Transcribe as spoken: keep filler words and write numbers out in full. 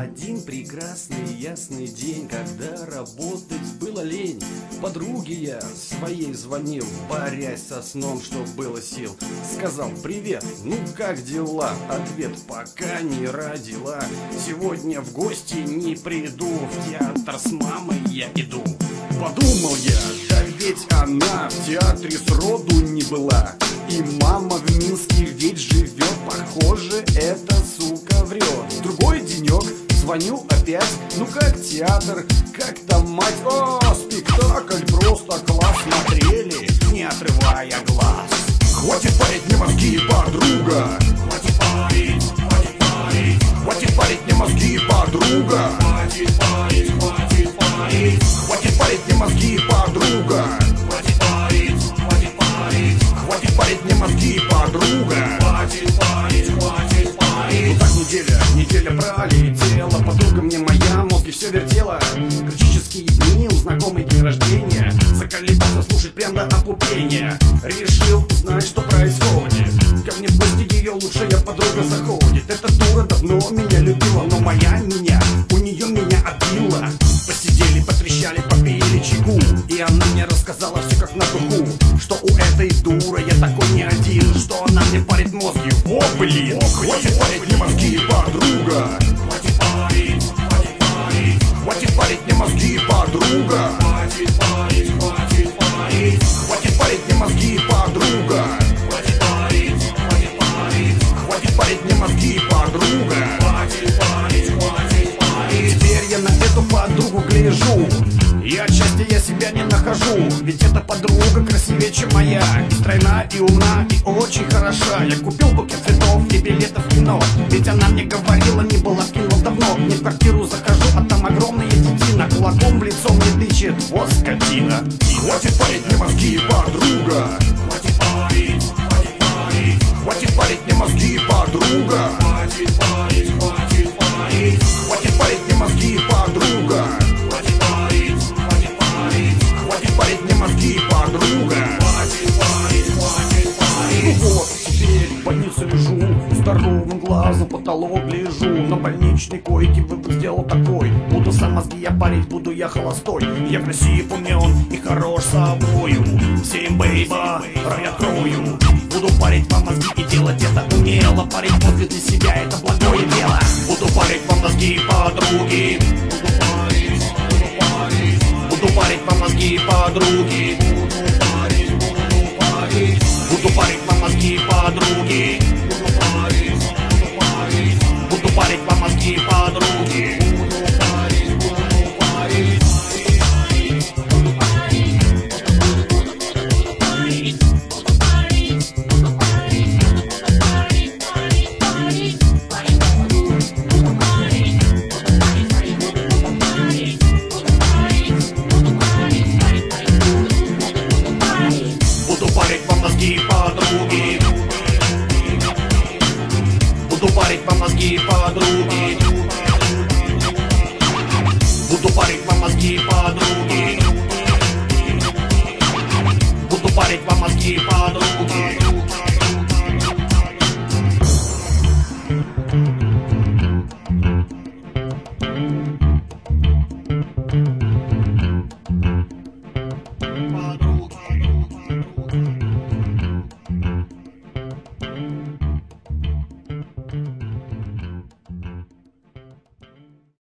один прекрасный ясный день, когда работать было лень, подруге я своей звонил, борясь со сном, что было сил. Сказал: привет, ну как дела? Ответ: пока не родила. Сегодня в гости не приду, в театр с мамой я иду. Подумал я, да ведь она в театре сроду не была, и мама в Минске ведь живет, похоже, эта сука врет. Другой денек, звоню опять, ну как театр, как там мать? О, спектакль просто класс, смотрели, не отрывая глаз. Хватит парить мне мозги, подруга. Хватит парить, хватит парить. Хватит парить мне мозги, подруга. Хватит парить, хватит парить. Хватит парить мне мозги, подруга. Хватит парить, хватит парить. Хватит парить мне мозги, подруга. Хватит парить, хватит парить. Ну так неделя, неделя пролетела, подруга мне моя мозги все вертела. Критические дни, у знакомой день рождения, заколебался слушать прям до опупения. Решил узнать, что происходит, ко мне в гости ее лучшая подруга заходит. Эта дура давно меня любила, но моя меня, у нее меня отбила. Посидели, потрещали, попили чайку, и она мне рассказала все как на духу, что у этой дуры я такой не один, что она мне парит мозги. О, блин! Хватит парить мне мозги, подруга. Хватит парить, хватит парить. Хватит парить мне мозги, подруга. Хватит парить, хватит парить. Хватит парить мне мозги, подруга. Хватит парить, хватит парить. Хватит парить мне мозги, подруга. Хватит парить, хватит парить. Теперь я на эту подругу гляжу, и отчасти я себя не нахожу. Ведь эта подруга красивее, чем моя, и стройна, и умна, и очень хороша. Я купил букет цветов и билетов в кино, ведь она мне говорила, не была в кино давно. Не в квартиру захожу, а там огромная детина, кулаком в лицо мне тычет. Вот скотина. Хватит парить мне мозги, подруга. Хватит парить, хватит парить. Хватит парить мне мозги, подруга. Хватит парить, хватит парить. Хватит парить мне мозги, подруга. Хватит парить, хватит парить. Хватит парить мне мозги, подруга. Хватит парить, хватит парить. Ну вот, теперь в больнице лежу, здоровым глазом потолок гляжу. На больничной койке выбор сделал такой: буду сам мозги я парить, буду я холостой. Я красив, умен и хорош собою, всем бейба рай открою. Буду парить вам мозги и делать это умело. Парить мозги для себя — это благое дело. Буду парить вам мозги, подруги. Буду парить, буду парить. Буду парить вам мозги, подруги.